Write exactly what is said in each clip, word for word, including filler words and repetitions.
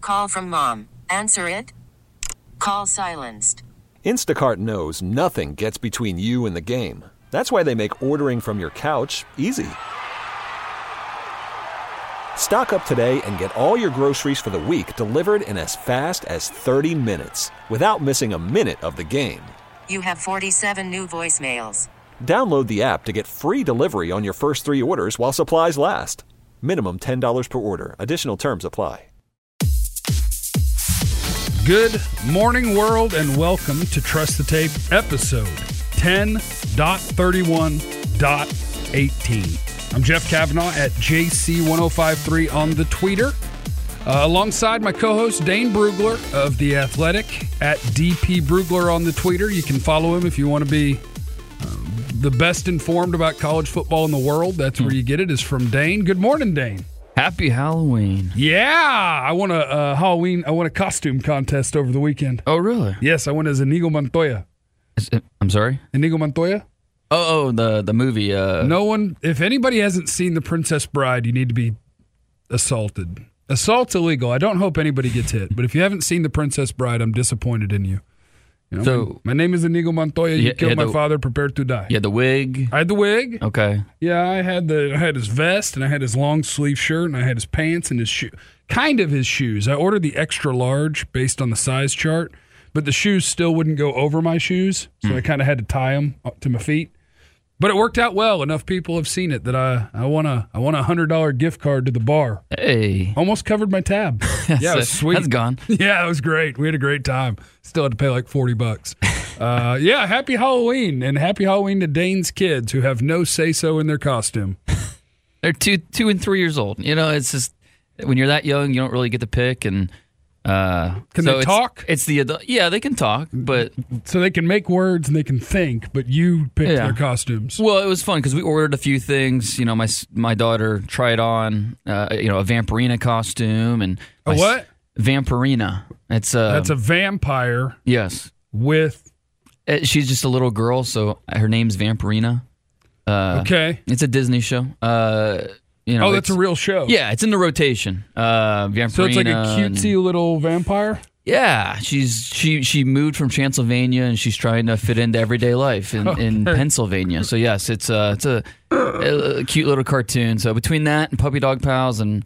call from mom. Answer it. Call silenced. Instacart knows nothing gets between you and the game. That's why they make ordering from your couch easy. Stock up today and get all your groceries for the week delivered in as fast as thirty minutes without missing a minute of the game. You have forty-seven new voicemails. Download the app to get free delivery on your first three orders while supplies last. Minimum ten dollars per order. Additional terms apply. Good morning, world, and welcome to Trust the Tape, episode ten thirty-one eighteen. I'm Jeff Kavanaugh at J C ten fifty-three on the Tweeter, uh, alongside my co-host Dane Brugler of The Athletic at D P Brugler on the Tweeter. You can follow him if you want to be um, the best informed about college football in the world. That's where you get it, is from Dane. Good morning, Dane. Happy Halloween. Yeah, I won a uh, Halloween, I won a costume contest over the weekend. Oh, really? Yes, I went as Inigo Montoya. Is it, I'm sorry? Inigo Montoya? Oh, oh the, the movie. Uh... No one, if anybody hasn't seen The Princess Bride, you need to be assaulted. Assault's illegal. I don't hope anybody gets hit, but if you haven't seen The Princess Bride, I'm disappointed in you. You know, so, my, my name is Inigo Montoya. You yeah, killed my the, father, prepared to die. You had the wig? I had the wig. Okay. Yeah, I had the I had his vest, and I had his long sleeve shirt, and I had his pants and his shoe, kind of his shoes. I ordered the extra large based on the size chart, but the shoes still wouldn't go over my shoes, so mm. I kind of had to tie them up to my feet. But it worked out well. Enough people have seen it that I I won a I won a hundred dollar gift card to the bar. Hey, almost covered my tab. Yeah, it was sweet. That's gone. Yeah, it was great. We had a great time. Still had to pay like forty bucks. Uh, yeah, happy Halloween, and happy Halloween to Dane's kids who have no say so in their costume. They're two two and three years old. You know, it's just when you're that young, you don't really get to pick. And uh, can so they it's, talk? It's the adult. Yeah, they can talk, but so they can make words and they can think. But you picked yeah. their costumes. Well, it was fun because we ordered a few things. You know, my my daughter tried on, uh, you know, a Vampirina costume and a what? Vampirina. It's a that's a vampire. Yes, with. She's just a little girl, so her name's Vampirina. Uh, okay. It's a Disney show. Uh, you know, oh, that's a real show. Yeah, it's in the rotation. Uh, Vampirina. So it's like a cutesy and, little vampire? Yeah. She's she she moved from Transylvania, and she's trying to fit into everyday life in, okay. in Pennsylvania. So, yes, it's, uh, it's a, a cute little cartoon. So between that and Puppy Dog Pals and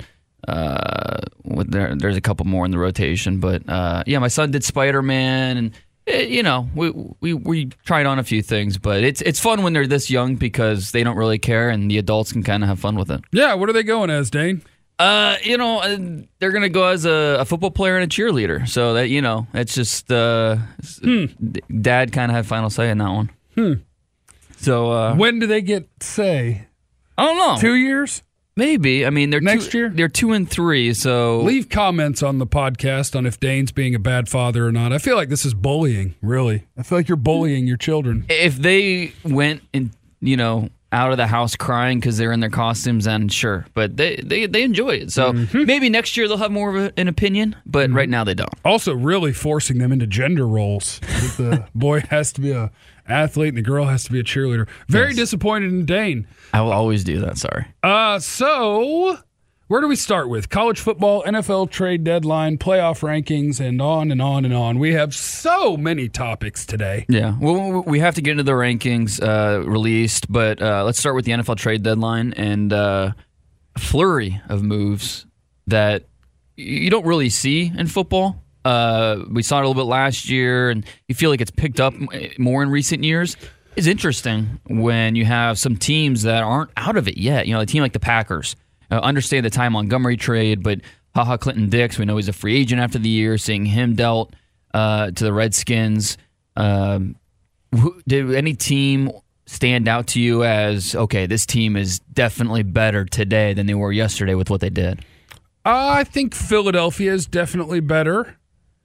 uh, there, there's a couple more in the rotation. But, uh, yeah, my son did Spider-Man, and you know, we we we tried on a few things, but it's it's fun when they're this young because they don't really care, and the adults can kind of have fun with it. Yeah, what are they going as, Dane? Uh, you know, they're gonna go as a, a football player and a cheerleader. So that you know, it's just uh, hmm. Dad kind of had final say in that one. Hmm. So uh, when do they get say? I don't know. Two years. Maybe. I mean, they're next two, year. They're two and three. So leave comments on the podcast on if Dane's being a bad father or not. I feel like this is bullying. Really, I feel like you're bullying your children. If they went and you know out of the house crying because they're in their costumes, then sure. But they they, they enjoy it. So mm-hmm. maybe next year they'll have more of a, an opinion. But mm-hmm. right now they don't. Also, really forcing them into gender roles. That the boy has to be a athlete and the girl has to be a cheerleader. Very yes. disappointed in Dane. I will always do that, sorry. Uh, so, where do we start with? College football, N F L trade deadline, playoff rankings, and on and on and on. We have so many topics today. Yeah, well, we have to get into the rankings uh, released, but uh, let's start with the N F L trade deadline and uh, a flurry of moves that you don't really see in football. Uh, we saw it a little bit last year, and you feel like it's picked up more in recent years. It's interesting when you have some teams that aren't out of it yet. You know, a team like the Packers. Uh, understand the Ty Montgomery trade, but HaHa Clinton-Dix, we know he's a free agent after the year, seeing him dealt uh, to the Redskins. Um, who, did any team stand out to you as, okay, this team is definitely better today than they were yesterday with what they did? Uh, I think Philadelphia is definitely better.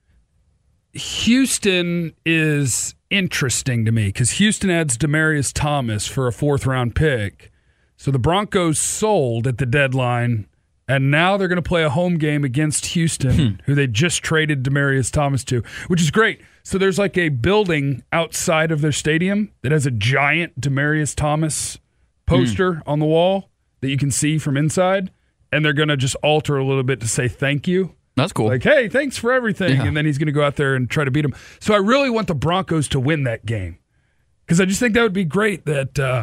Houston is interesting to me because Houston adds Demaryius Thomas for a fourth-round pick. So the Broncos sold at the deadline, and now they're going to play a home game against Houston, hmm. who they just traded Demaryius Thomas to, which is great. So there's like a building outside of their stadium that has a giant Demaryius Thomas poster hmm. on the wall that you can see from inside, and they're going to just alter a little bit to say thank you. That's cool. Like, hey, thanks for everything. Yeah. And then he's going to go out there and try to beat him. So I really want the Broncos to win that game because I just think that would be great that uh,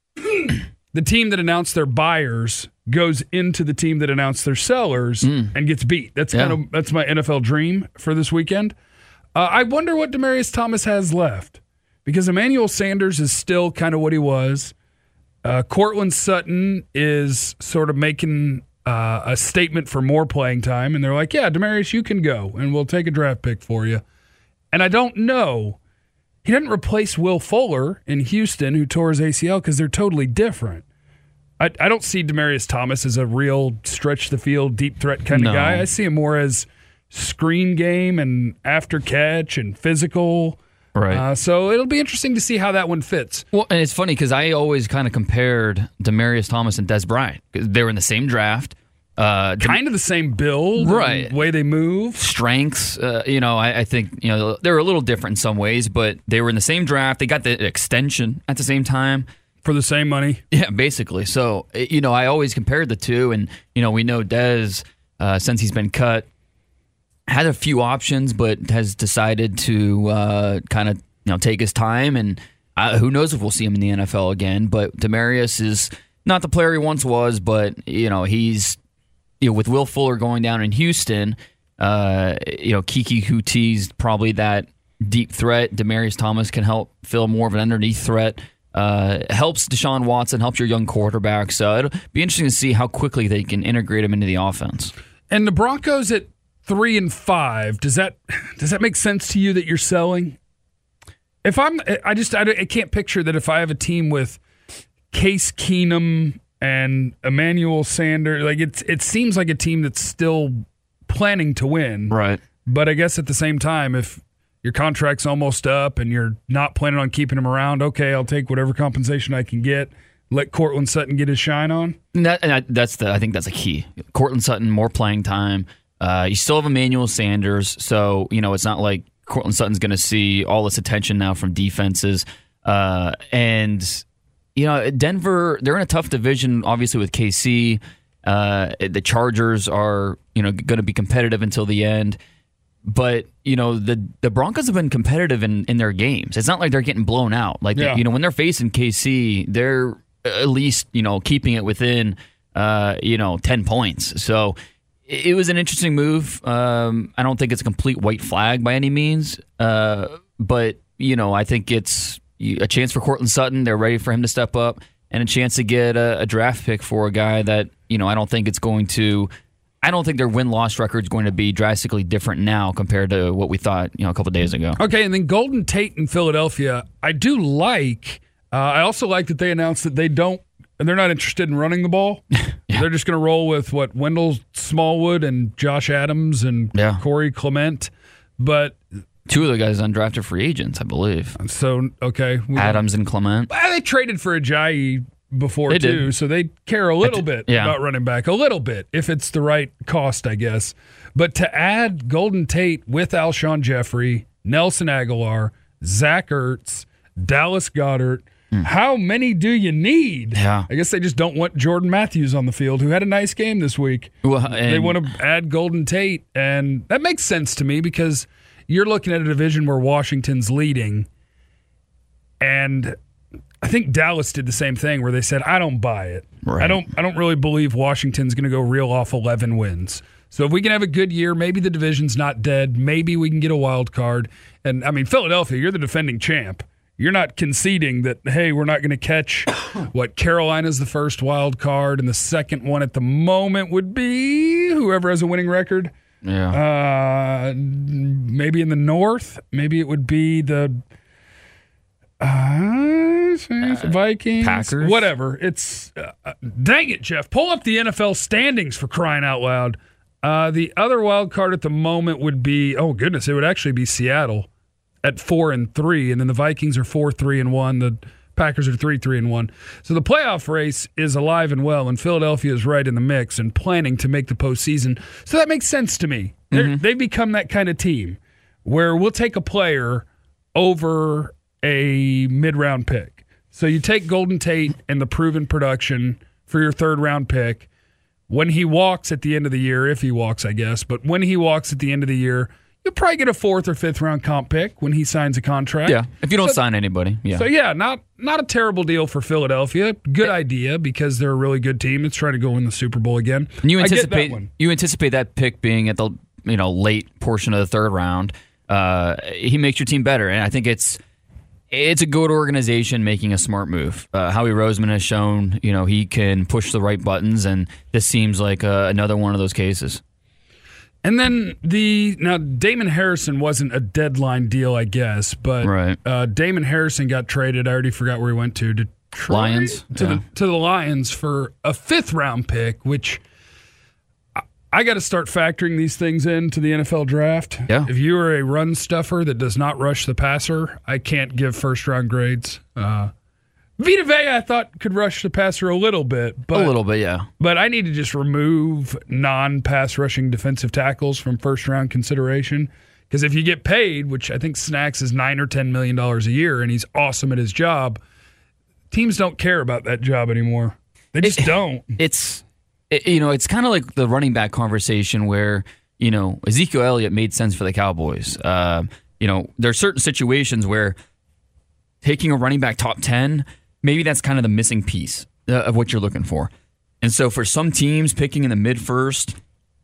the team that announced their buyers goes into the team that announced their sellers mm. and gets beat. That's yeah. kind of that's my N F L dream for this weekend. Uh, I wonder what Demaryius Thomas has left because Emmanuel Sanders is still kind of what he was. Uh, Cortland Sutton is sort of making uh, a statement for more playing time, and they're like, yeah, Demaryius, you can go, and we'll take a draft pick for you. And I don't know. He didn't replace Will Fuller in Houston, who tore his A C L, because they're totally different. I, I don't see Demaryius Thomas as a real stretch-the-field, deep threat kind no. of guy. I see him more as screen game and after catch and physical. Right. Uh, so it'll be interesting to see how that one fits. Well, and it's funny because I always kind of compared Demaryius Thomas and Des Bryant. They were in the same draft. Uh, kind of the same build, right? And way they move, strengths. Uh, you know, I, I think you know they were a little different in some ways, but they were in the same draft. They got the extension at the same time for the same money. Yeah, basically. So you know, I always compared the two, and you know, we know Des uh, since he's been cut. Had a few options, but has decided to uh, kind of you know take his time, and uh, who knows if we'll see him in the N F L again. But Demaryius is not the player he once was, but you know he's you know with Will Fuller going down in Houston, uh, you know Kiki Coutie's probably that deep threat. Demaryius Thomas can help fill more of an underneath threat. Uh, helps Deshaun Watson, helps your young quarterback. So it'll be interesting to see how quickly they can integrate him into the offense. And the Broncos at Three and five. Does that does that make sense to you that you're selling? If I'm, I just I, I can't picture that if I have a team with Case Keenum and Emmanuel Sanders, like it's it seems like a team that's still planning to win, right? But I guess at the same time, if your contract's almost up and you're not planning on keeping him around, okay, I'll take whatever compensation I can get. Let Cortland Sutton get his shine on. And that, and I, that's the I think that's a key. Cortland Sutton, more playing time. Uh, you still have Emmanuel Sanders, so you know it's not like Cortland Sutton's going to see all this attention now from defenses. Uh, and you know, Denver, they're in a tough division, obviously with K C. Uh, the Chargers are you know going to be competitive until the end, but you know the the Broncos have been competitive in, in their games. It's not like they're getting blown out. Like yeah. you know when they're facing K C, they're at least you know keeping it within uh, you know ten points. So. It was an interesting move. Um, I don't think it's a complete white flag by any means, uh, but you know, I think it's a chance for Cortland Sutton. They're ready for him to step up, and a chance to get a, a draft pick for a guy that you know I don't think it's going to. I don't think their win-loss record is going to be drastically different now compared to what we thought you know a couple of days ago. Okay, and then Golden Tate in Philadelphia, I do like. Uh, I also like that they announced that they don't. And they're not interested in running the ball. yeah. They're just going to roll with what Wendell Smallwood and Josh Adams and yeah. Corey Clement. But two of the guys undrafted free agents, I believe. So okay, Adams and Clement. Well, they traded for Ajayi before they too, did. so they care a little bit yeah. about running back, a little bit if it's the right cost, I guess. But to add Golden Tate with Alshon Jeffrey, Nelson Aguilar, Zach Ertz, Dallas Goedert. How many do you need? Yeah. I guess they just don't want Jordan Matthews on the field, who had a nice game this week. Well, they want to add Golden Tate, and that makes sense to me because you're looking at a division where Washington's leading, and I think Dallas did the same thing where they said, I don't buy it. Right. I don't I don't really believe Washington's going to go reel off eleven wins. So if we can have a good year, maybe the division's not dead. Maybe we can get a wild card. And, I mean, Philadelphia, you're the defending champ. You're not conceding that, hey, we're not going to catch what Carolina's the first wild card, and the second one at the moment would be whoever has a winning record. Yeah. Uh, maybe in the North. Maybe it would be the uh, Vikings. Packers. Whatever. It's uh, dang it, Jeff. Pull up the N F L standings for crying out loud. Uh, the other wild card at the moment would be, oh, goodness, it would actually be Seattle. At four and three, and then the Vikings are four, three and one. The Packers are three, three and one. So the playoff race is alive and well, and Philadelphia is right in the mix and planning to make the postseason. So that makes sense to me. Mm-hmm. They've become that kind of team where we'll take a player over a mid-round pick. So you take Golden Tate and the proven production for your third-round pick. when he walks at the end of the year, if he walks, I guess, but when he walks at the end of the year, you'll probably get a fourth or fifth round comp pick when he signs a contract. Yeah, if you don't so, sign anybody. Yeah. So, yeah, not not a terrible deal for Philadelphia. Good it, idea because they're a really good team that's trying to go win the Super Bowl again. And you anticipate I get that one. You anticipate that pick being at the you know late portion of the third round. Uh, he makes your team better, and I think it's it's a good organization making a smart move. Uh, Howie Roseman has shown you know he can push the right buttons, and this seems like uh, another one of those cases. And then the now Damon Harrison wasn't a deadline deal, I guess, but right. uh, Damon Harrison got traded. I already forgot where he went to. Detroit? Lions to yeah. the to the Lions for a fifth round pick, which I, I got to start factoring these things into the N F L draft. Yeah. If you are a run stuffer that does not rush the passer, I can't give first round grades. Uh, Vita Vea, I thought, could rush the passer a little bit. But, a little bit, yeah. But I need to just remove non-pass rushing defensive tackles from first-round consideration. Because if you get paid, which I think Snacks is nine or ten million dollars a year, and he's awesome at his job, teams don't care about that job anymore. They just it, don't. It's it, you know, it's kind of like the running back conversation where you know Ezekiel Elliott made sense for the Cowboys. Uh, you know, there are certain situations where taking a running back top ten. Maybe that's kind of the missing piece of what you're looking for. And so for some teams, picking in the mid-first,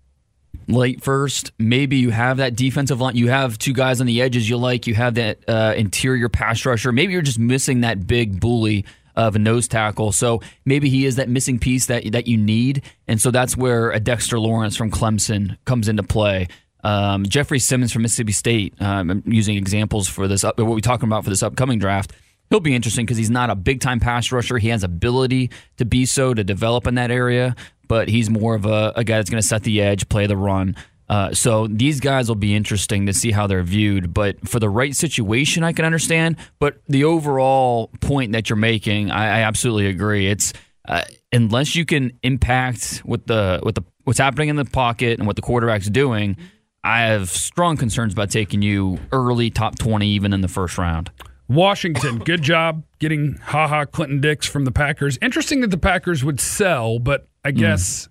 late first, maybe you have that defensive line. You have two guys on the edges you like. You have that uh, interior pass rusher. Maybe you're just missing that big bully of a nose tackle. So maybe he is that missing piece that, that you need. And so that's where a Dexter Lawrence from Clemson comes into play. Um, Jeffrey Simmons from Mississippi State, um, I'm using examples for this, what we're talking about for this upcoming draft. He'll be interesting because he's not a big-time pass rusher. He has ability to be so, to develop in that area, but he's more of a, a guy that's going to set the edge, play the run. Uh, so these guys will be interesting to see how they're viewed. But for the right situation, I can understand. But the overall point that you're making, I, I absolutely agree. It's uh, unless you can impact with the with the what's happening in the pocket and what the quarterback's doing, I have strong concerns about taking you early, top twenty, even in the first round. Washington, good job getting Ha-Ha Clinton Dix from the Packers. Interesting that the Packers would sell, but I guess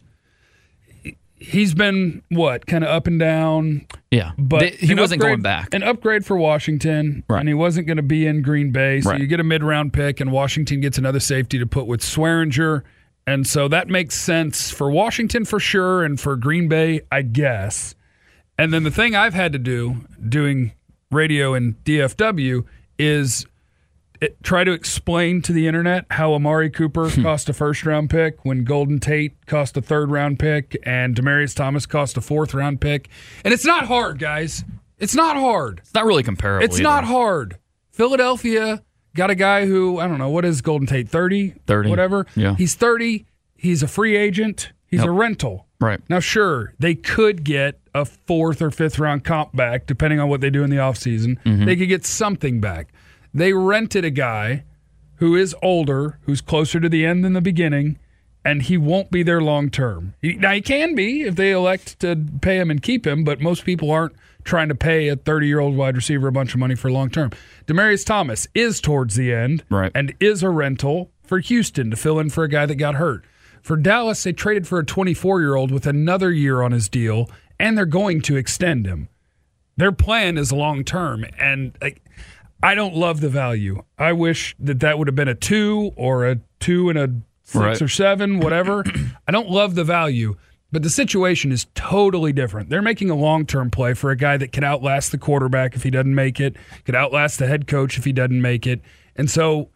mm. he's been, what, kind of up and down. Yeah, but they, he wasn't upgrade, going back. An upgrade for Washington, right. and he wasn't going to be in Green Bay, so right. you get a mid-round pick, and Washington gets another safety to put with Swearinger, and so that makes sense for Washington for sure, and for Green Bay, I guess. And then the thing I've had to do, doing radio in D F W, is it, try to explain to the internet how Amari Cooper cost a first-round pick when Golden Tate cost a third-round pick and Demaryius Thomas cost a fourth-round pick. And it's not hard, guys. It's not hard. It's not really comparable It's either. not hard. Philadelphia got a guy who, I don't know, what is Golden Tate, thirty? thirty. Whatever. Yeah. He's thirty. He's a free agent. He's Yep. a rental. Right. Now, sure, they could get a fourth or fifth round comp back, depending on what they do in the offseason. Mm-hmm. They could get something back. They rented a guy who is older, who's closer to the end than the beginning, and he won't be there long term. He, now, he can be if they elect to pay him and keep him, but most people aren't trying to pay a thirty-year-old wide receiver a bunch of money for long term. Demaryius Thomas is towards the end right. and is a rental for Houston to fill in for a guy that got hurt. For Dallas, they traded for a twenty-four-year-old with another year on his deal, and they're going to extend him. Their plan is long-term, and like, I don't love the value. I wish that that would have been a two or a two and a six right. or seven, whatever. I don't love the value, but the situation is totally different. They're making a long-term play for a guy that can outlast the quarterback if he doesn't make it, could outlast the head coach if he doesn't make it, and so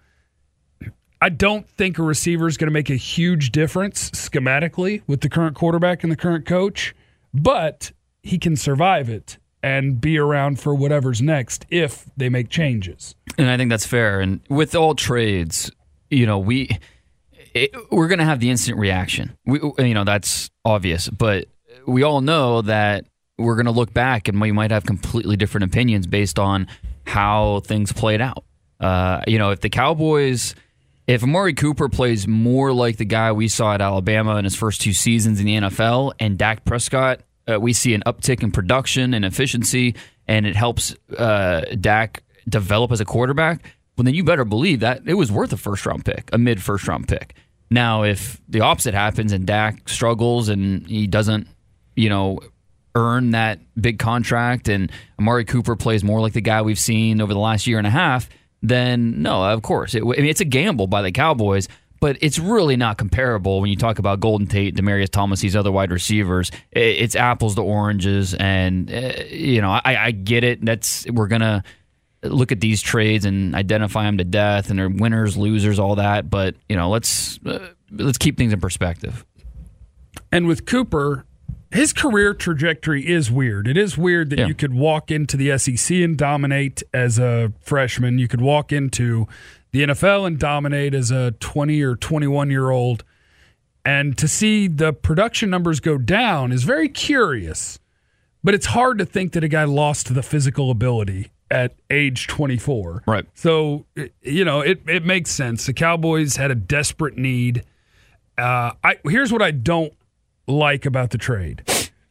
I don't think a receiver is going to make a huge difference schematically with the current quarterback and the current coach, but he can survive it and be around for whatever's next if they make changes. And I think that's fair. And with all trades, you know, we it, we're going to have the instant reaction. We, you know, that's obvious, but we all know that we're going to look back and we might have completely different opinions based on how things played out. Uh, you know, if the Cowboys. If Amari Cooper plays more like the guy we saw at Alabama in his first two seasons in the N F L, and Dak Prescott, uh, we see an uptick in production and efficiency, and it helps uh, Dak develop as a quarterback, well, then you better believe that it was worth a first-round pick, a mid-first-round pick. Now, if the opposite happens and Dak struggles and he doesn't, you know, earn that big contract and Amari Cooper plays more like the guy we've seen over the last year and a half, then no, of course. It, I mean, it's a gamble by the Cowboys, but it's really not comparable when you talk about Golden Tate, Demaryius Thomas, these other wide receivers. It's apples to oranges, and, uh, you know, I, I get it. That's we're going to look at these trades and identify them to death, and they're winners, losers, all that. But, you know, let's uh, let's keep things in perspective. And with Cooper, his career trajectory is weird. It is weird that Yeah. you could walk into the S E C and dominate as a freshman. You could walk into the N F L and dominate as a twenty or twenty-one-year-old. And to see the production numbers go down is very curious. But it's hard to think that a guy lost the physical ability at age twenty-four. Right. So, you know, it, it makes sense. The Cowboys had a desperate need. Uh, I here's what I don't like about the trade.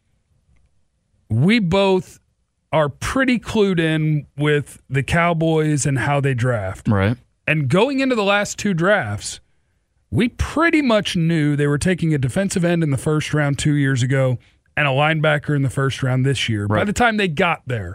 We both are pretty clued in with the Cowboys and how they draft. Right. And going into the last two drafts, we pretty much knew they were taking a defensive end in the first round two years ago and a linebacker in the first round this year. Right. By the time they got there,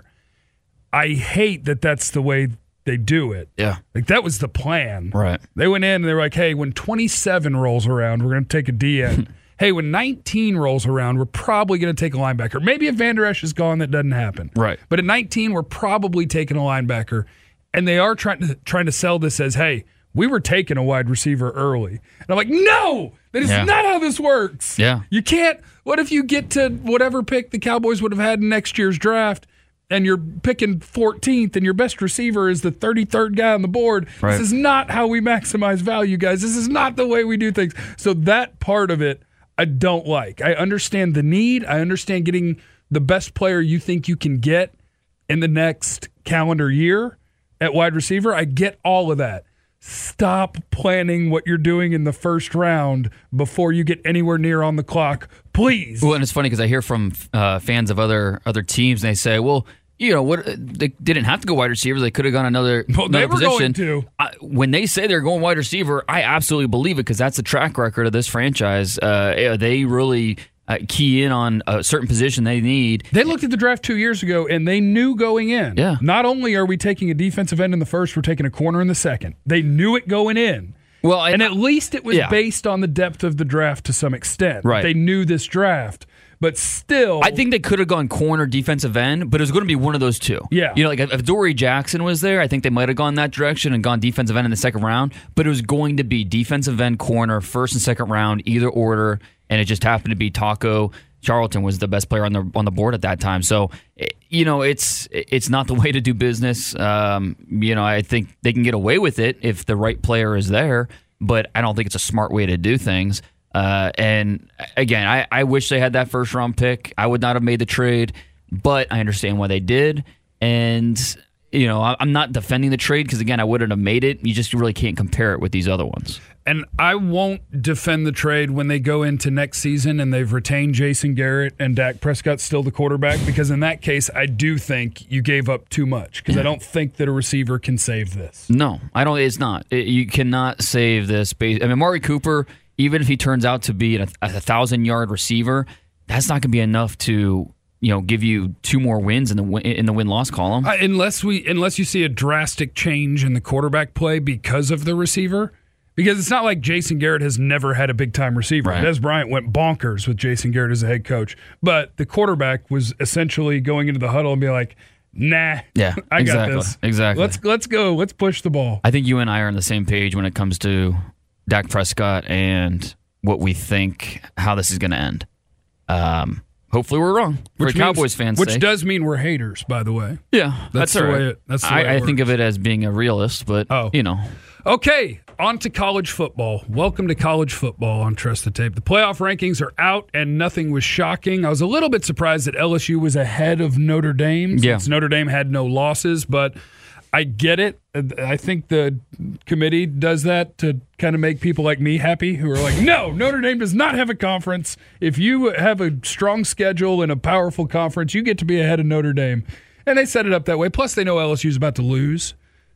I hate that that's the way they do it. Yeah. Like, that was the plan. Right. They went in and they were like, hey, when twenty-seven rolls around, we're going to take a D N. Hey, when nineteen rolls around, we're probably going to take a linebacker. Maybe if Van Der Esch is gone, that doesn't happen. Right. But at nineteen, we're probably taking a linebacker. And they are trying to trying to sell this as, hey, we were taking a wide receiver early. And I'm like, no, that is Yeah. not how this works. Yeah. You can't. What if you get to whatever pick the Cowboys would have had in next year's draft, and you're picking fourteenth, and your best receiver is the thirty-third guy on the board? Right. This is not how we maximize value, guys. This is not the way we do things. So that part of it, I don't like. I understand the need. I understand getting the best player you think you can get in the next calendar year at wide receiver. I get all of that. Stop planning what you're doing in the first round before you get anywhere near on the clock, please. Well, and it's funny because I hear from uh, fans of other other teams, and they say, well, you know, what they didn't have to go wide receiver. They could have gone another, Well, they another were position. going to. I, when they say they're going wide receiver, I absolutely believe it because that's the track record of this franchise. Uh, they really uh, key in on a certain position they need. They looked at the draft two years ago, and they knew going in. Yeah. Not only are we taking a defensive end in the first, we're taking a corner in the second. They knew it going in. Well, I, And at least it was yeah. based on the depth of the draft to some extent. Right. They knew this draft. But still, I think they could have gone corner, defensive end, but it was going to be one of those two. Yeah. You know, like if, if Dory Jackson was there, I think they might have gone that direction and gone defensive end in the second round, but it was going to be defensive end, corner, first and second round, either order, and it just happened to be Taco Charlton was the best player on the on the board at that time. So, you know, it's it's not the way to do business. Um, you know, I think they can get away with it if the right player is there, but I don't think it's a smart way to do things. Uh, and again, I, I wish they had that first round pick. I would not have made the trade, but I understand why they did. And, you know, I, I'm not defending the trade because, again, I wouldn't have made it. You just really can't compare it with these other ones. And I won't defend the trade when they go into next season and they've retained Jason Garrett and Dak Prescott's still the quarterback, because in that case, I do think you gave up too much because Yeah. I don't think that a receiver can save this. No, I don't. It's not. It, you cannot save this. Base, I mean, Amari Cooper, even if he turns out to be a, a thousand-yard receiver, that's not going to be enough to, you know, give you two more wins in the win, in the win-loss column. Uh, unless we, unless you see a drastic change in the quarterback play because of the receiver. Because it's not like Jason Garrett has never had a big-time receiver. Right. Des Bryant went bonkers with Jason Garrett as a head coach. But the quarterback was essentially going into the huddle and be like, nah, Yeah, I exactly, got this. exactly. Let's let's go. Let's push the ball. I think you and I are on the same page when it comes to Dak Prescott and what we think, how this is going to end. Um, hopefully we're wrong. For Which Cowboys means- fans' Which sake. does mean we're haters, by the way. Yeah, That's that's, the all way right. it- that's the I, way it I think works. of it as being a realist, but, Oh. you know. Okay, on to college football. Welcome to college football on Trust the Tape. The playoff rankings are out, and nothing was shocking. I was a little bit surprised that L S U was ahead of Notre Dame Yeah. since Notre Dame had no losses, but I get it. I think the committee does that to kind of make people like me happy who are like, no, Notre Dame does not have a conference. If you have a strong schedule and a powerful conference, you get to be ahead of Notre Dame. And they set it up that way. Plus, they know L S U is about to lose.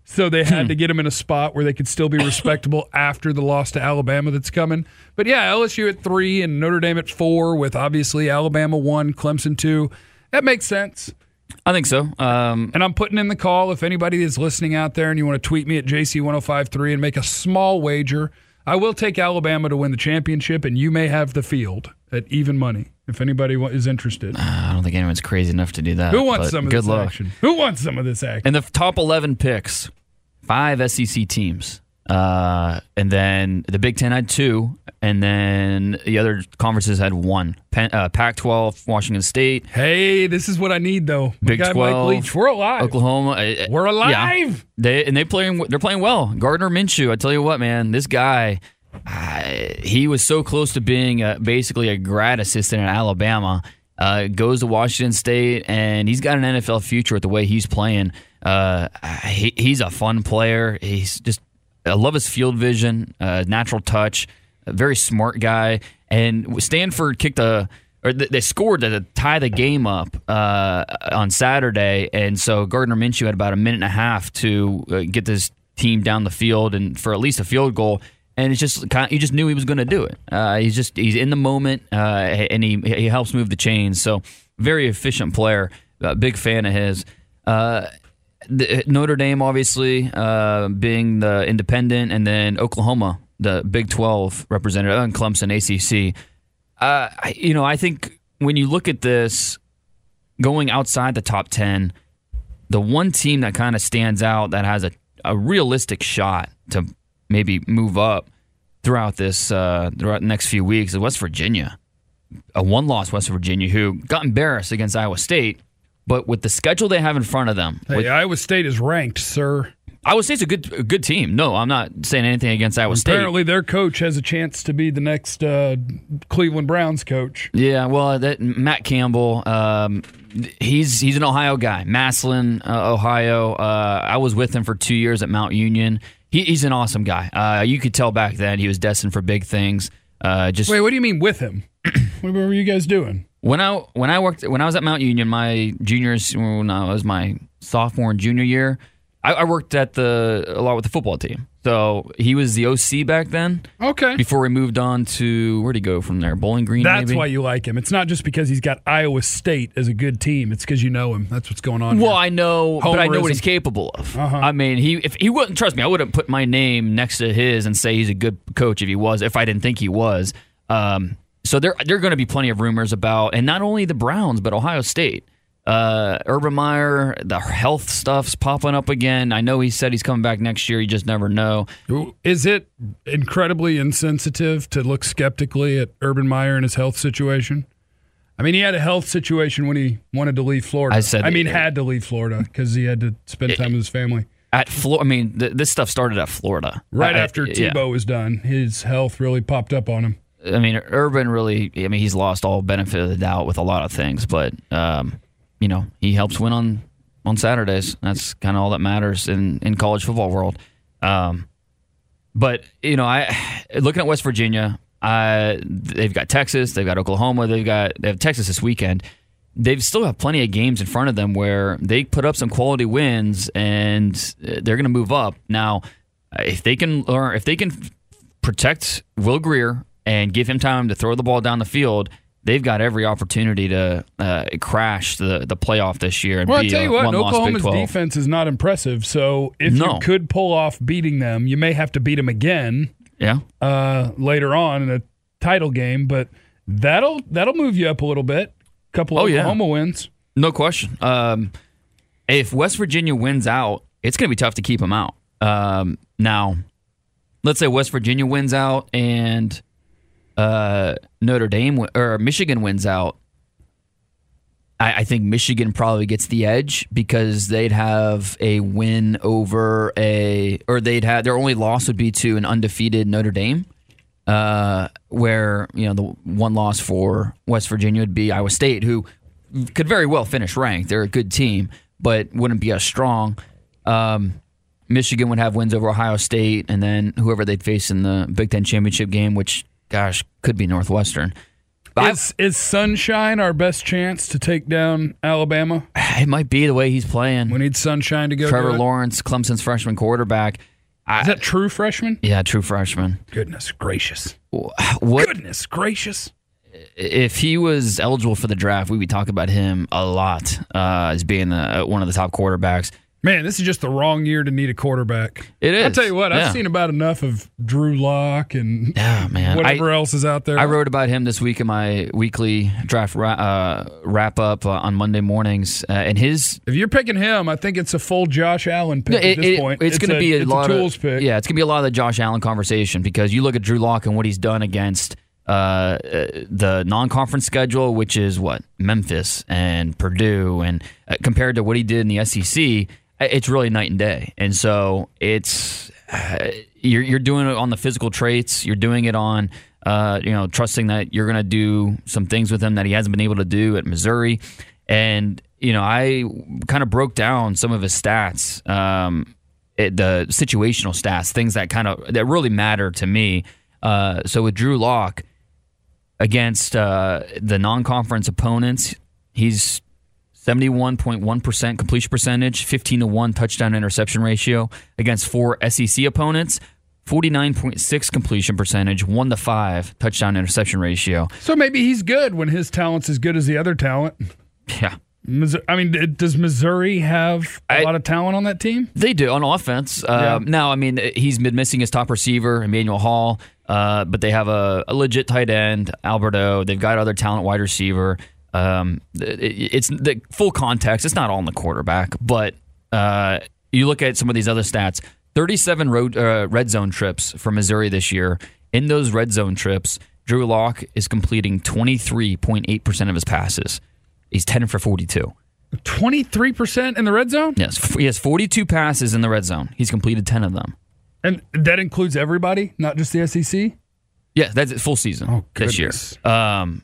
So they had to get them in a spot where they could still be respectable after the loss to Alabama that's coming. But yeah, L S U at three and Notre Dame at four with obviously Alabama one, Clemson two. That makes sense. I think so. Um, and I'm putting in the call. If anybody is listening out there and you want to tweet me at J C one oh five three and make a small wager, I will take Alabama to win the championship, and you may have the field at even money if anybody is interested. I don't think anyone's crazy enough to do that. Who wants some of good this luck. action? Who wants some of this action? In the top eleven picks, five S E C teams. Uh, and then the Big Ten had two, and then the other conferences had one. Pen, uh, Pac twelve, Washington State. Hey, this is what I need, though. My Big guy twelve, Mike Leach. We're alive. Oklahoma. Uh, We're alive. Yeah. They and they playing. They're playing well. Gardner Minshew. I tell you what, man, this guy. Uh, he was so close to being a, basically a grad assistant at Alabama. Uh, goes to Washington State, and he's got an N F L future with the way he's playing. Uh, he, he's a fun player. He's just. I love his field vision, uh, natural touch, a very smart guy. And Stanford kicked a, or they scored to tie the game up uh, on Saturday, and so Gardner Minshew had about a minute and a half to uh, get this team down the field and for at least a field goal. And it's just kind of, he just knew he was going to do it. Uh, he's just he's in the moment, uh, and he he helps move the chains. So very efficient player. Uh, big fan of his. Uh, The, Notre Dame, obviously, uh, being the independent, and then Oklahoma, the Big twelve representative, and Clemson, A C C. Uh, I, you know, I think when you look at this, going outside the top ten, the one team that kind of stands out that has a, a realistic shot to maybe move up throughout this uh, throughout the next few weeks is West Virginia. A one-loss West Virginia who got embarrassed against Iowa State. But with the schedule they have in front of them, hey, with, Iowa State is ranked, sir. Iowa State's a good a good team. No, I'm not saying anything against Iowa State. Apparently, their coach has a chance to be the next uh, Cleveland Browns coach. Yeah, well, that Matt Campbell, um, he's he's an Ohio guy, Massillon, uh, Ohio. Uh, I was with him for two years at Mount Union. He, he's an awesome guy. Uh, you could tell back then he was destined for big things. Uh, just wait, what do you mean with him? What were you guys doing? When I when I worked when I was at Mount Union, my juniors when I was my sophomore and junior year, I, I worked at the a lot with the football team. So he was the O C back then. Okay. Before we moved on to where'd he go from there? Bowling Green. That's maybe? why you like him. It's not just because he's got Iowa State as a good team. It's because you know him. That's what's going on. Well, here. I know, but I know Homerism. what he's capable of. Uh-huh. I mean, he if he wouldn't trust me, I wouldn't put my name next to his and say he's a good coach if he was. If I didn't think he was. Um, So there, there are going to be plenty of rumors about, and not only the Browns, but Ohio State. Uh, Urban Meyer, the health stuff's popping up again. I know he said he's coming back next year. You just never know. Is it incredibly insensitive to look skeptically at Urban Meyer and his health situation? I mean, he had a health situation when he wanted to leave Florida. I said, I mean, had to leave Florida because he had to spend time with his family. At Florida, I mean, th- this stuff started at Florida. Right I, after I, Tebow yeah. was done, his health really popped up on him. I mean, Urban really, I mean, he's lost all benefit of the doubt with a lot of things, but, um, you know, he helps win on, on Saturdays. That's kind of all that matters in, in college football world. Um, but, you know, I looking at West Virginia, uh, they've got Texas, they've got Oklahoma, they've got they have Texas this weekend. They've still have plenty of games in front of them where they put up some quality wins and they're going to move up. Now, if they can learn, if they can protect Will Grier and give him time to throw the ball down the field, they've got every opportunity to uh, crash the, the playoff this year. And well, be I'll tell you a what, one-loss Big Oklahoma's twelve. defense is not impressive. So if No. you could pull off beating them, you may have to beat them again Yeah. uh, later on in a title game. But that'll that'll move you up a little bit. A couple Oh, yeah. Oklahoma wins. No question. Um, if West Virginia wins out, it's going to be tough to keep them out. Um, now, let's say West Virginia wins out and uh, Notre Dame or Michigan wins out. I, I think Michigan probably gets the edge because they'd have a win over a, or they'd have their only loss would be to an undefeated Notre Dame. Uh, where you know the one loss for West Virginia would be Iowa State, who could very well finish ranked. They're a good team, but wouldn't be as strong. Um, Michigan would have wins over Ohio State, and then whoever they'd face in the Big Ten championship game, which gosh could be Northwestern. Is, is Sunshine our best chance to take down Alabama? It might be the way he's playing. We need Sunshine to go. Trevor do it. Lawrence, Clemson's freshman quarterback. Is that true freshman? Yeah, true freshman. Goodness gracious. What? Goodness gracious. If he was eligible for the draft, we would talk about him a lot uh, as being the, one of the top quarterbacks. Man, this is just the wrong year to need a quarterback. It is. I'll tell you what, yeah. I've seen about enough of Drew Lock and yeah, man. whatever I, else is out there. I wrote about him this week in my weekly draft ra- uh, wrap-up uh, on Monday mornings. Uh, and his If you're picking him, I think it's a full Josh Allen pick it, at this it, point. It's, it's going to be a it's lot a tools of pick. Yeah, it's going to be a lot of the Josh Allen conversation because you look at Drew Lock and what he's done against uh, the non-conference schedule, which is what? Memphis and Purdue, and uh, compared to what he did in the S E C, it's really night and day. And so it's uh, you're you're doing it on the physical traits. You're doing it on uh, you know trusting that you're going to do some things with him that he hasn't been able to do at Missouri. And you know I kind of broke down some of his stats, um, it, the situational stats, things that kind of that really matter to me. Uh, so with Drew Lock against uh, the non-conference opponents, he's seventy-one point one percent completion percentage, fifteen to one touchdown interception ratio. Against four S E C opponents, forty-nine point six completion percentage, one to five touchdown interception ratio. So maybe he's good when his talent's as good as the other talent. Yeah. I mean, does Missouri have a I, lot of talent on that team? They do, on offense. Yeah. Um, now, I mean, he's been missing his top receiver, Emmanuel Hall, uh, but they have a, a legit tight end, Alberto. They've got other talent wide receiver. Um, it, it's the full context. It's not all in the quarterback, but uh, you look at some of these other stats. thirty-seven road, uh, red zone trips for Missouri this year. In those red zone trips, Drew Lock is completing twenty-three point eight percent of his passes. He's ten for forty-two. twenty-three percent in the red zone? Yes, he has forty-two passes in the red zone. He's completed ten of them. And that includes everybody, not just the S E C? Yeah, that's it, full season oh, this year. Um,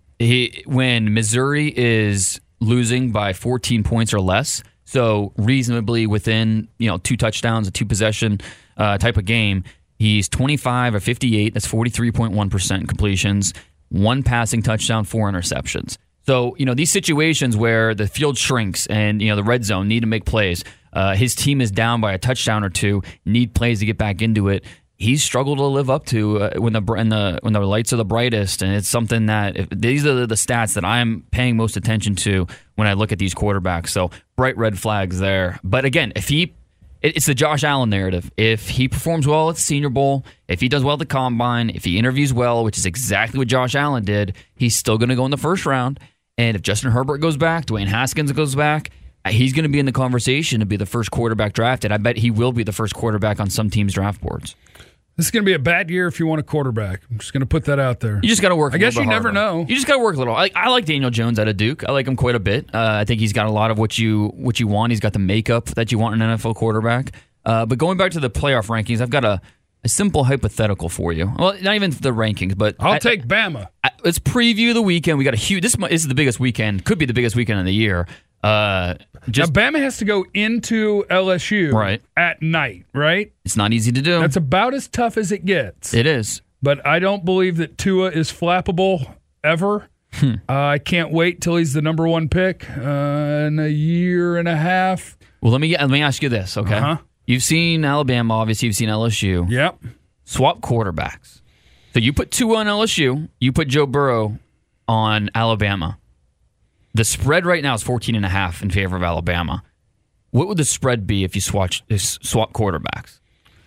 he when Missouri is losing by fourteen points or less, so reasonably within you know two touchdowns, a two possession uh, type of game, he's twenty-five or fifty-eight. That's forty-three point one percent completions, one passing touchdown, four interceptions. So, you know, these situations where the field shrinks and, you know, the red zone need to make plays, uh, his team is down by a touchdown or two, need plays to get back into it. He's struggled to live up to uh, when the when the when the lights are the brightest, and it's something that if, these are the stats that I'm paying most attention to when I look at these quarterbacks. So bright red flags there. But again, if he, it's the Josh Allen narrative. If he performs well at the Senior Bowl, if he does well at the Combine, if he interviews well, which is exactly what Josh Allen did, he's still going to go in the first round. And if Justin Herbert goes back, Dwayne Haskins goes back, he's going to be in the conversation to be the first quarterback drafted. I bet he will be the first quarterback on some teams' draft boards. This is going to be a bad year if you want a quarterback. I'm just going to put that out there. You just got to work a I guess little you bit never harder. know. You just got to work a little. I, I like Daniel Jones out of Duke. I like him quite a bit. Uh, I think he's got a lot of what you what you want. He's got the makeup that you want in an N F L quarterback. Uh, but going back to the playoff rankings, I've got a, a simple hypothetical for you. Well, not even the rankings, but I'll I, take Bama. I, let's preview the weekend. We got a huge. This is the biggest weekend. Could be the biggest weekend of the year. Uh, just now, Bama has to go into L S U right. at night, right? It's not easy to do. That's about as tough as it gets. It is. But I don't believe that Tua is flappable ever. Hmm. Uh, I can't wait till he's the number one pick uh, in a year and a half. Well, let me let me ask you this, okay? Uh-huh. You've seen Alabama, obviously. You've seen L S U. Yep. Swap quarterbacks. So you put Tua on L S U. You put Joe Burrow on Alabama. The spread right now is fourteen and a half in favor of Alabama. What would the spread be if you swatch, swap quarterbacks?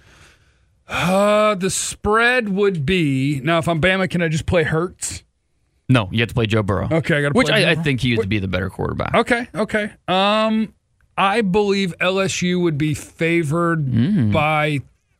Uh, the spread would be, now if I'm Bama, can I just play Hurts? No, you have to play Joe Burrow. Okay, I got to Which play I, I Joe think he Burrow. would be the better quarterback. Okay, okay. Um, I believe L S U would be favored mm. by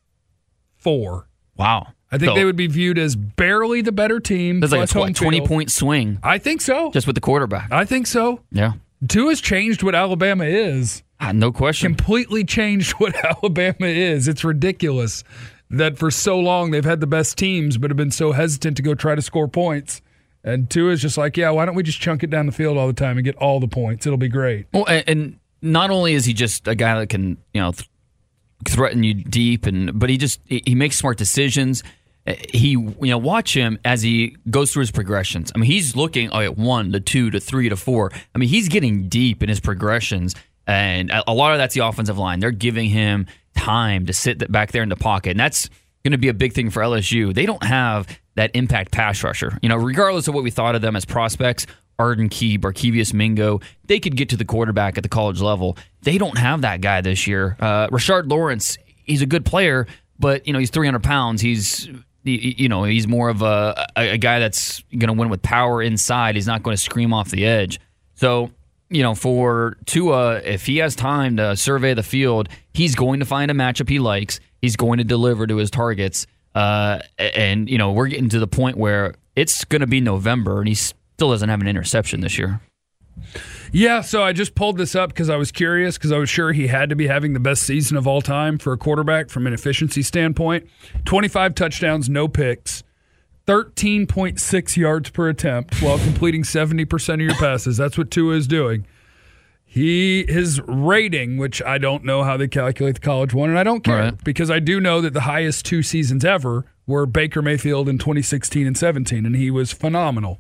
four. Wow. I think so, they would be viewed as barely the better team. That's like a home twenty-point swing. I think so. Just with the quarterback. I think so. Yeah. Tua's changed what Alabama is. Ah, no question. Completely changed what Alabama is. It's ridiculous that for so long they've had the best teams but have been so hesitant to go try to score points. And Tua's just like, yeah, why don't we just chunk it down the field all the time and get all the points? It'll be great. Well, and not only is he just a guy that can, you know, th- threaten you deep, and but he just he makes smart decisions. he, you know, watch him as he goes through his progressions. I mean, he's looking oh, at one to two to three to four. I mean, he's getting deep in his progressions, and a lot of that's the offensive line. They're giving him time to sit back there in the pocket, and that's going to be a big thing for L S U. They don't have that impact pass rusher. You know, regardless of what we thought of them as prospects, Arden Key, Barkevius Mingo, they could get to the quarterback at the college level. They don't have that guy this year. Uh, Rashard Lawrence, he's a good player, but you know he's three hundred pounds. He's you know he's more of a, a, a guy that's going to win with power inside. He's not going to scream off the edge. So you know for Tua, if he has time to survey the field, he's going to find a matchup he likes. He's going to deliver to his targets. Uh, and you know we're getting to the point where it's going to be November, and he still doesn't have an interception this year. Yeah, so I just pulled this up because I was curious, because I was sure he had to be having the best season of all time for a quarterback from an efficiency standpoint. twenty-five touchdowns, no picks, thirteen point six yards per attempt while completing seventy percent of your passes. That's what Tua is doing. He his rating, which I don't know how they calculate the college one, and I don't care right. because I do know that the highest two seasons ever were Baker Mayfield in twenty sixteen and seventeen, and he was phenomenal.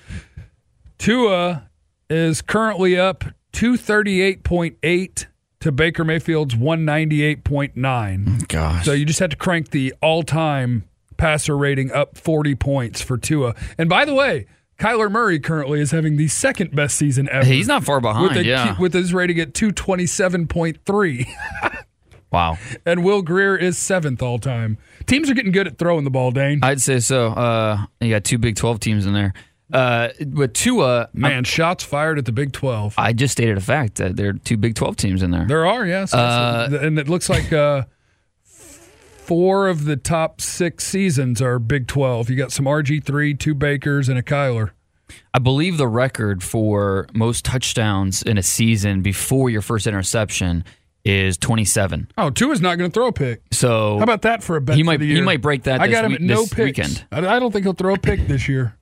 Tua is currently up two thirty-eight point eight to Baker Mayfield's one ninety-eight point nine. Gosh. So you just had to crank the all-time passer rating up forty points for Tua. And by the way, Kyler Murray currently is having the second best season ever. He's not far behind, with a, yeah. With his rating at two twenty-seven point three. Wow. And Will Grier is seventh all-time. Teams are getting good at throwing the ball, Dane. I'd say so. Uh, you got two Big twelve teams in there. Uh, with Tua, Man, I'm, shots fired at the Big twelve. I just stated a fact that there are two Big twelve teams in there. There are, yes. Uh, and it looks like uh, four of the top six seasons are Big twelve. You got some R G three, two Bakers, and a Kyler. I believe the record for most touchdowns in a season before your first interception is twenty-seven. Oh, Tua's not going to throw a pick. So how about that for a bet he for might the year? he might break that. I This got him week, at no this picks. weekend. I, I don't think he'll throw a pick this year.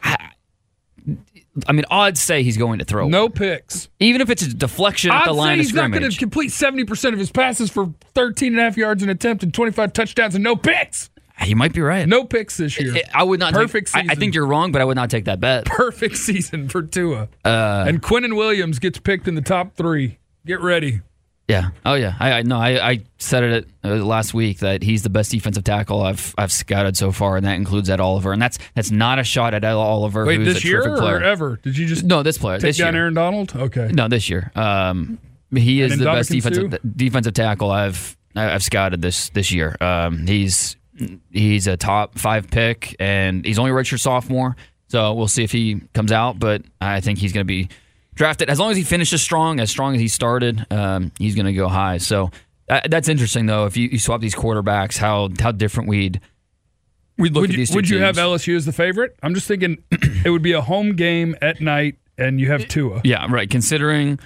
I mean, odds say he's going to throw. No picks. Even if it's a deflection at Odds the line say of he's not scrimmage. going to complete seventy percent of his passes for thirteen and a half yards an attempt and twenty-five touchdowns and no picks. You might be right. No picks this year. I would not. Perfect take, I, season. I think you're wrong, but I would not take that bet. Perfect season for Tua. Uh, and Quinnen Williams gets picked in the top three. Get ready. Yeah. Oh, yeah. I, I no. I, I said it uh, last week that he's the best defensive tackle I've I've scouted so far, and that includes Ed Oliver. And that's that's not a shot at Ed Oliver, Wait, who's this a year terrific player. or ever? Did you just no this player? take This down year. Aaron Donald? Okay. No, this year. Um, he is And the best Ndamukong defensive Suh? defensive tackle I've I've scouted this this year. Um, he's he's a top five pick, and he's only a redshirt sophomore. So we'll see if he comes out, but I think he's going to be drafted. As long as he finishes strong, as strong as he started, um, he's going to go high. So uh, that's interesting, though. If you, you swap these quarterbacks, how how different we'd we'd look Would at you, these two would you teams. have L S U as the favorite? I'm just thinking it would be a home game at night, and you have Tua. Yeah, right. Considering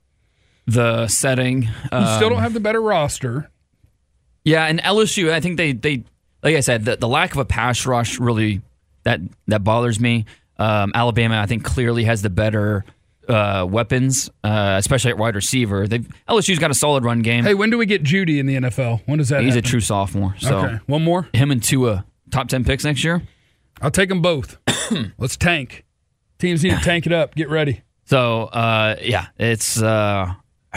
the setting, You um, still don't have the better roster. Yeah, and L S U, I think they, they like I said, the, the lack of a pass rush really that that bothers me. Um, Alabama, I think, clearly has the better uh, weapons, uh, especially at wide receiver. They've, L S U's got a solid run game. Hey, when do we get Judy in the N F L? When does that He's happen? a true sophomore. So Okay, one more. him and Tua, top ten picks next year. I'll take them both. Let's tank. Teams need to tank it up. Get ready. So, uh, yeah, it's... Uh,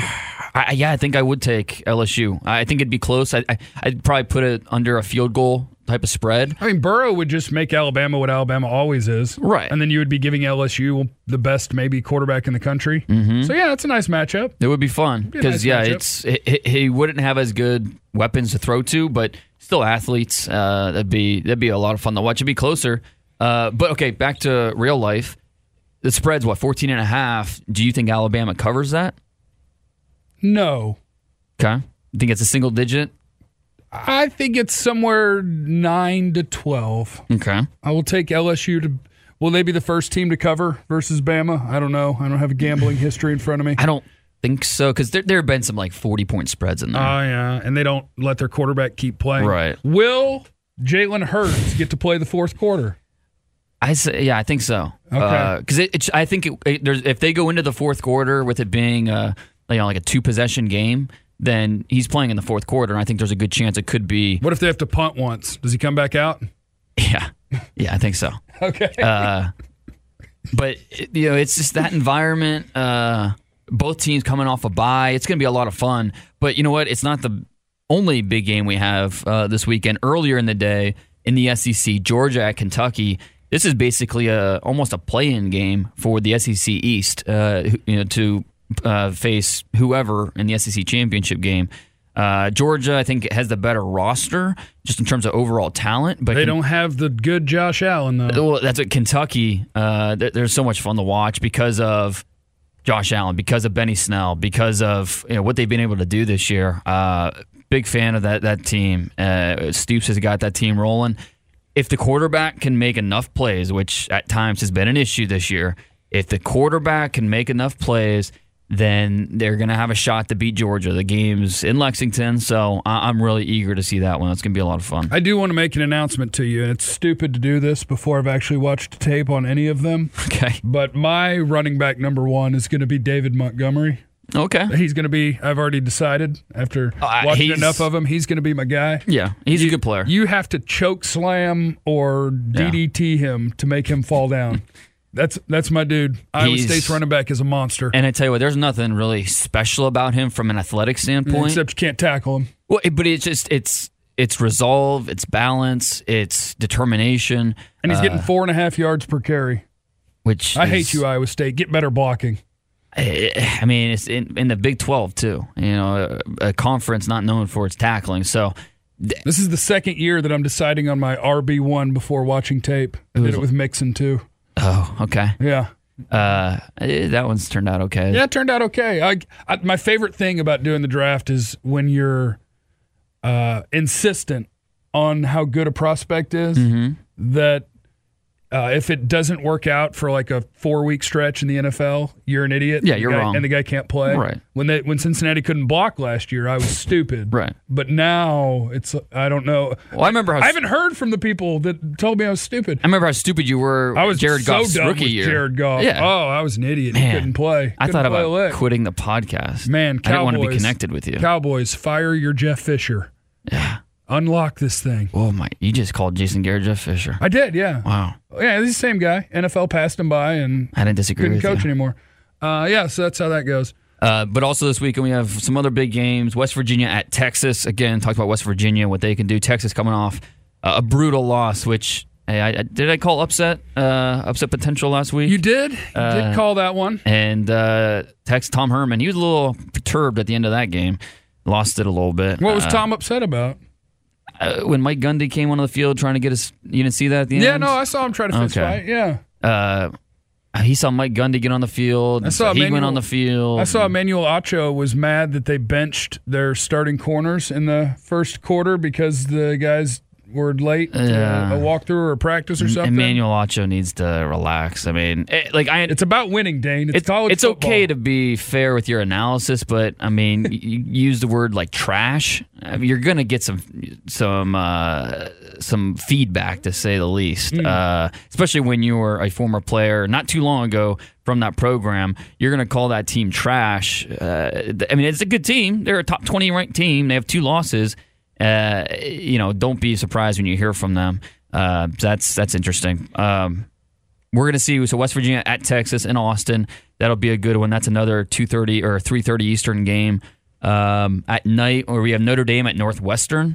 I, yeah, I think I would take L S U. I think it'd be close. I, I, I'd probably put it under a field goal type of spread. I mean, Burrow would just make Alabama what Alabama always is. Right. And then you would be giving L S U the best maybe quarterback in the country. Mm-hmm. So, yeah, that's a nice matchup. It would be fun Be a because nice yeah, matchup. it's it, it- he wouldn't have as good weapons to throw to, but still athletes. Uh, that'd be that'd be a lot of fun to watch. It'd be closer. Uh, but okay, back to real life. The spread's what fourteen and a half. Do you think Alabama covers that? No. Okay, you think it's a single digit? I think it's somewhere nine to twelve. Okay, I will take L S U to. Will they be the first team to cover versus Bama? I don't know. I don't have a gambling history in front of me. I don't think so because there there have been some like forty point spreads in there. Oh, yeah. And they don't let their quarterback keep playing. Right. Will Jalen Hurts get to play the fourth quarter? I say, yeah, I think so. Okay. Because it, it, I think it, it, there's, if they go into the fourth quarter with it being a, you know, like a two possession game, then he's playing in the fourth quarter, and I think there's a good chance it could be. What if they have to punt once? Does he come back out? Yeah, yeah, I think so. Okay. Uh, but you know, it's just that environment. Uh, both teams coming off a bye. It's going to be a lot of fun. But you know what? It's not the only big game we have uh, this weekend. Earlier in the day in the S E C, Georgia at Kentucky. This is basically a almost a play-in game for the S E C East. Uh, you know, to uh, face whoever in the S E C championship game. Uh, Georgia, I think, has the better roster just in terms of overall talent. But they don't have the good Josh Allen, though. Well, that's what Kentucky. Uh, there's so much fun to watch because of Josh Allen, because of Benny Snell, because of you know what they've been able to do this year. Uh, big fan of that that team. Uh, Stoops has got that team rolling. If the quarterback can make enough plays, which at times has been an issue this year, if the quarterback can make enough plays, then they're going to have a shot to beat Georgia. The game's in Lexington, so I'm really eager to see that one. It's going to be a lot of fun. I do want to make an announcement to you, and it's stupid to do this before I've actually watched tape on any of them. Okay. But my running back number one is going to be David Montgomery. Okay. He's going to be, I've already decided after uh, watching enough of him, he's going to be my guy. Yeah, he's you, a good player. You have to choke slam or D D T yeah. him to make him fall down. That's that's my dude. Iowa He's, State's running back is a monster. And I tell you what, there's nothing really special about him from an athletic standpoint. Except you can't tackle him. Well, but it's just it's it's resolve, it's balance, it's determination. And he's uh, getting four and a half yards per carry. Which I is, hate you, Iowa State. Get better blocking. I, I mean, it's in, in the Big twelve too. You know, a, a conference not known for its tackling. So th- this is the second year that I'm deciding on my R B one before watching tape. I did it with Mixon too. Oh, okay. Yeah. Uh, that one's turned out okay. Yeah, it turned out okay. I, I my favorite thing about doing the draft is when you're uh, insistent on how good a prospect is. Mm-hmm. That uh, if it doesn't work out for like a four week stretch in the N F L, you're an idiot. Yeah, you're guy, wrong, and the guy can't play. Right. When they when Cincinnati couldn't block last year, I was stupid. Right. But now it's I don't know. Well, I remember how I haven't heard from the people that told me I was stupid. I remember how stupid you were. I was Jared so Goff's dumb rookie with year. Jared Goff. Yeah. Oh, I was an idiot. Man, he couldn't play. Couldn't I thought play about quitting the podcast. Man, Cowboys, I didn't want to be connected with you. Cowboys, fire your Jeff Fisher. Yeah. Unlock this thing. Oh my! You just called Jason Garrett Jeff Fisher. I did, yeah. Wow. Yeah, he's the same guy. N F L passed him by and I didn't disagree couldn't with coach you. anymore. Uh, yeah, so that's how that goes. Uh, but also this weekend we have some other big games. West Virginia at Texas. Again, talked about West Virginia, what they can do. Texas coming off uh, a brutal loss, which hey, I, did I call upset? Uh, upset potential last week. You did. You Uh, did call that one. And uh, Tex Tom Herman, he was a little perturbed at the end of that game. Lost it a little bit. What was uh, Tom upset about? Uh, when Mike Gundy came onto the field trying to get us, you didn't see that at the end? Yeah, no, I saw him try to fist Okay. fight. Yeah. Uh, he saw Mike Gundy get on the field. I saw he Emmanuel, went on the field. I saw Emmanuel Acho was mad that they benched their starting corners in the first quarter because the guys were late to Yeah. a walkthrough or a practice or something. Emmanuel Acho needs to relax. I mean, it, like I, It's about winning, Dane. It's, it's college it's football. okay to be fair with your analysis, but I mean, you use the word like trash. I mean, you're gonna get some some uh, some feedback, to say the least. Mm. Uh, especially when you were a former player not too long ago from that program. You're gonna call that team trash. Uh, I mean, it's a good team. They're a top twenty ranked team. They have two losses. Uh, you know, don't be surprised when you hear from them. Uh, that's that's interesting. Um, we're going to see so West Virginia at Texas in Austin. That'll be a good one. That's another two thirty or three thirty Eastern game um, at night. Or we have Notre Dame at Northwestern.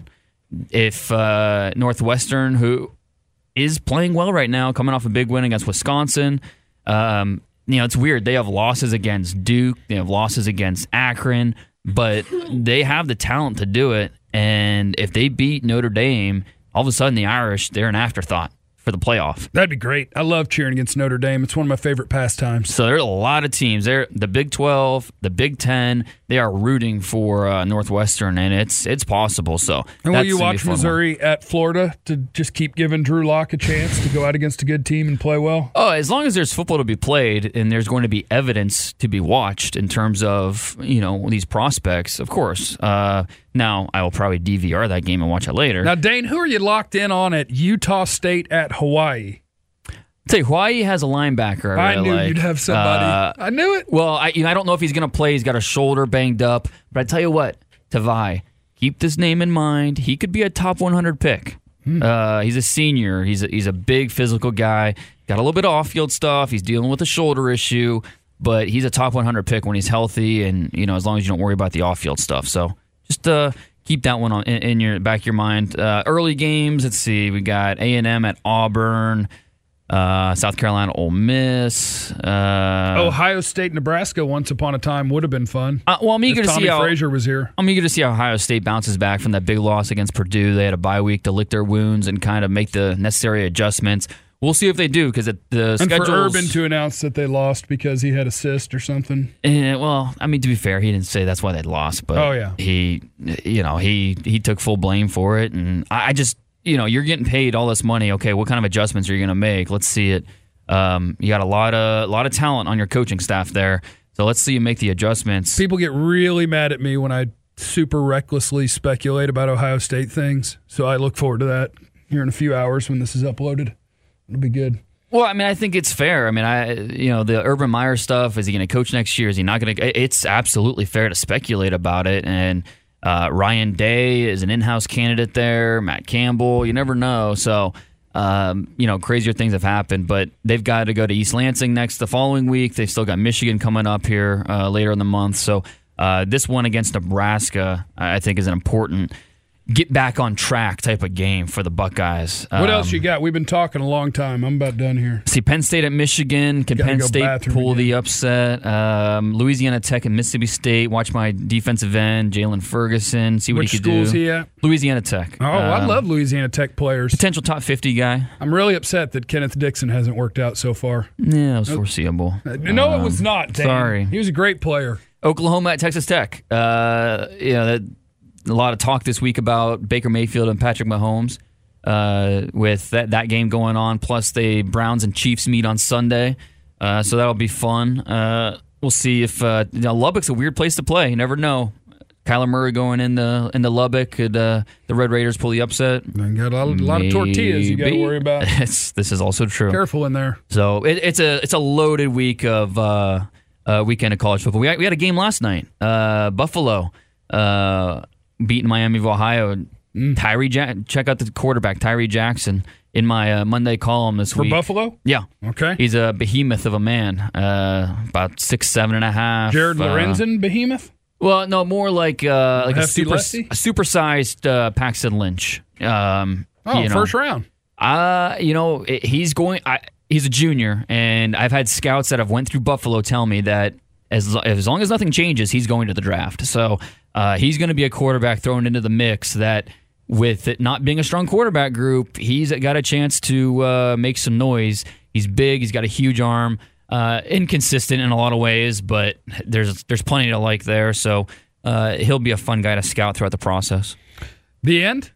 If uh, Northwestern, who is playing well right now, coming off a big win against Wisconsin. Um, you know, it's weird. They have losses against Duke. They have losses against Akron, but they have the talent to do it. And if they beat Notre Dame, all of a sudden the Irish, they're an afterthought for the playoff. That'd be great. I love cheering against Notre Dame. It's one of my favorite pastimes. So there's a lot of teams. They're the Big twelve, the Big Ten. They are rooting for uh, Northwestern, and it's it's possible. So And will that's you gonna be watch a fun Missouri one. at Florida to just keep giving Drew Lock a chance to go out against a good team and play well? Oh, as long as there's football to be played and there's going to be evidence to be watched in terms of, you know, these prospects, of course. Uh, now, I will probably D V R that game and watch it later. Now, Dane, who are you locked in on at Utah State at Hawaii? I'll tell you, Hawaii has a linebacker. I, I really knew like. you'd have somebody. Uh, I knew it. Well, I, you know, I don't know if he's going to play. He's got a shoulder banged up. But I tell you what, Tavai, keep this name in mind. He could be a top one hundred pick. Hmm. Uh, he's a senior. He's a, he's a big physical guy. Got a little bit of off-field stuff. He's dealing with a shoulder issue, but he's a top one hundred pick when he's healthy, and you know as long as you don't worry about the off-field stuff. So just uh, keep that one on in, in your back of your mind. Uh, early games. Let's see. We got A and M at Auburn. Uh, South Carolina, Ole Miss, uh, Ohio State, Nebraska. Once upon a time would have been fun. Uh, well, I'm eager if to Tommy see how Frazier was here. I'm eager to see how Ohio State bounces back from that big loss against Purdue. They had a bye week to lick their wounds and kind of make the necessary adjustments. We'll see if they do because the and schedule. for Urban to announce that they lost because he had a cyst or something. Eh, well, I mean, to be fair, he didn't say that's why they lost, but oh yeah, he, you know, he he took full blame for it, and I, I just, you know, you're getting paid all this money. Okay, what kind of adjustments are you going to make? Let's see it. Um, you got a lot of a lot of talent on your coaching staff there, so let's see you make the adjustments. People get really mad at me when I super recklessly speculate about Ohio State things, so I look forward to that here in a few hours when this is uploaded. It'll be good. Well, I mean, I think it's fair. I mean, I you know the Urban Meyer stuff. Is he going to coach next year? Is he not going to? It's absolutely fair to speculate about it. And uh, Ryan Day is an in-house candidate there. Matt Campbell. You never know. So. Um, you know, crazier things have happened, but they've got to go to East Lansing next the following week. They've still got Michigan coming up here uh, later in the month. So uh, this one against Nebraska, I think, is an important get back on track type of game for the Buckeyes. What um, else you got? We've been talking a long time. I'm about done here. See, Penn State at Michigan. Can Penn State pull again. the upset? Um, Louisiana Tech and Mississippi State. Watch my defensive end, Jalen Ferguson. See what Which he could do. Which school is he at? Louisiana Tech. Oh, um, I love Louisiana Tech players. Potential top fifty guy. I'm really upset that Kenneth Dixon hasn't worked out so far. Yeah, it was foreseeable. No, um, it was not, Dan. Sorry. He was a great player. Oklahoma at Texas Tech. Uh, you know, that, a lot of talk this week about Baker Mayfield and Patrick Mahomes uh, with that, that game going on. Plus, the Browns and Chiefs meet on Sunday, uh, so that'll be fun. Uh, we'll see if uh, you know, Lubbock's a weird place to play. You never know. Kyler Murray going into into Lubbock. Could uh, the Red Raiders pull the upset? They got a lot, a lot of tortillas you got to worry about. It's, this is also true. Careful in there. So it, it's a it's a loaded week of uh, uh, weekend of college football. We had, we had a game last night. Uh, Buffalo. Uh, beating Miami of Ohio. Mm. Tyree, ja- check out the quarterback, Tyree Jackson, in my uh, Monday column this For week. For Buffalo? Yeah. Okay. He's a behemoth of a man, uh, about six, seven and a half. Jared uh, Lorenzen, behemoth? Well, no, more like uh, like Hefty a super, lefty? a supersized uh, Paxton Lynch. Um, oh, you know. first round. Uh, you know, it, he's going. I, he's a junior, and I've had scouts that have went through Buffalo tell me that as as long as nothing changes, he's going to the draft. So. Uh, he's going to be a quarterback thrown into the mix that, with it not being a strong quarterback group, he's got a chance to uh, make some noise. He's big. He's got a huge arm. Uh, inconsistent in a lot of ways, but there's there's plenty to like there. So uh, he'll be a fun guy to scout throughout the process. The end?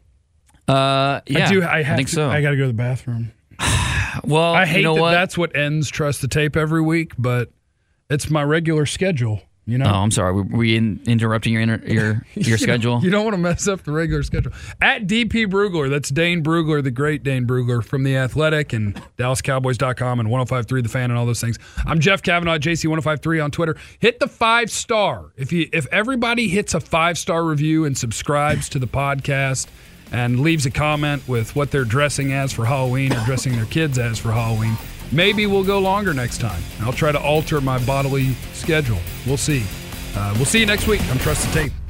Uh, yeah, I, do, I, have I think to, so. I got to go to the bathroom. Well, I hate you know that what? that's what ends Trust the Tape every week, but it's my regular schedule. You know? Oh, I'm sorry. Were we in, interrupting your inter, your your you schedule? Know, you don't want to mess up the regular schedule. At D P Brugler, that's Dane Brugler, the great Dane Brugler from The Athletic and Dallas Cowboys dot com and ten fifty-three The Fan and all those things. I'm Jeff Kavanaugh, J C ten fifty-three on Twitter. Hit the five star. If you if everybody hits a five star review and subscribes to the podcast and leaves a comment with what they're dressing as for Halloween or dressing their kids as for Halloween, maybe we'll go longer next time. I'll try to alter my bodily schedule. We'll see. Uh, we'll see you next week on Trust the Tape.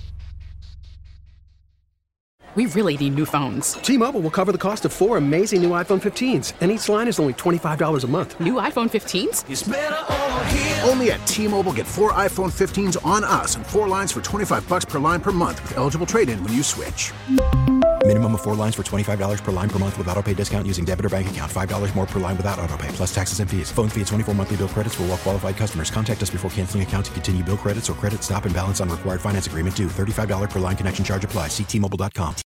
We really need new phones. T-Mobile will cover the cost of four amazing new iPhone fifteens, and each line is only twenty-five dollars a month. New iPhone fifteens? It's better over here. Only at T-Mobile, get four iPhone fifteens on us and four lines for twenty-five dollars per line per month with eligible trade-in when you switch. Minimum of four lines for twenty-five dollars per line per month with autopay discount using debit or bank account. five dollars more per line without autopay, plus taxes and fees. Phone fee at twenty-four monthly bill credits for well-qualified customers. Contact us before canceling account to continue bill credits or credit stop and balance on required finance agreement due. thirty-five dollars per line connection charge applies. See T Mobile dot com.